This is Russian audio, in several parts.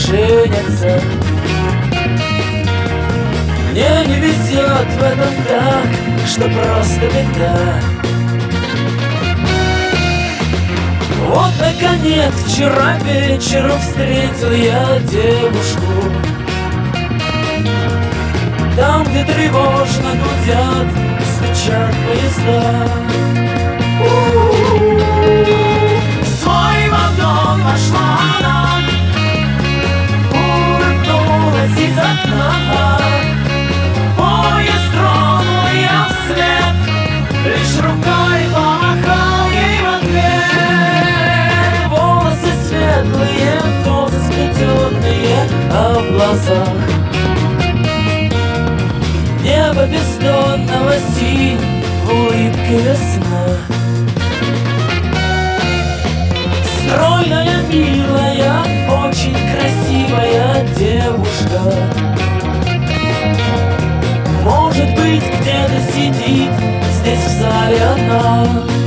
женятся. Мне не везет в этом так, что просто беда. Вот, наконец, вчера вечером встретил я девушку. Там, где тревожно гудят, стучат поезда. В свой вагон вошла она, улыбнулась из окна. Поезд тронул я вслед, лишь рукой помахал ей в ответ. Волосы светлые, косы сплетенные, а в глазах небо бездонного синь, улыбки весна. Стройная, милая, очень красивая девушка. Может быть, где-то сидит здесь в зале она.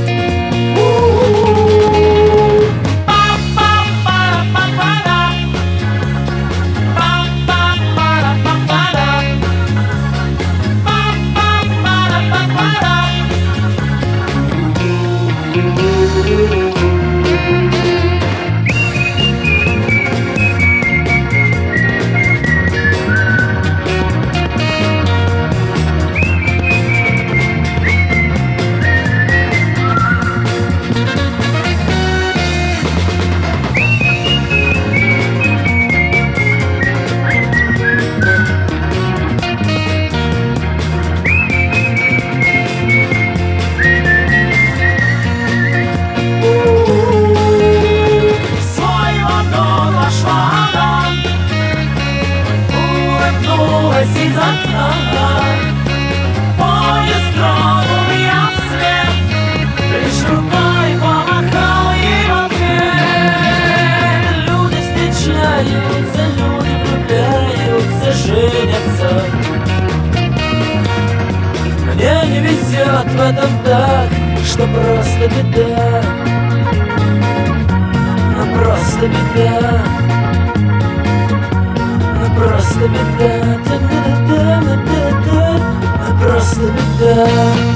Из окна поезд тронул я вслед, лишь рукой помахал ей в ответ. Люди встречаются, люди влюбляются, женятся. Мне не везет в этом так, что просто беда. Но просто беда. Просто беда, просто беда.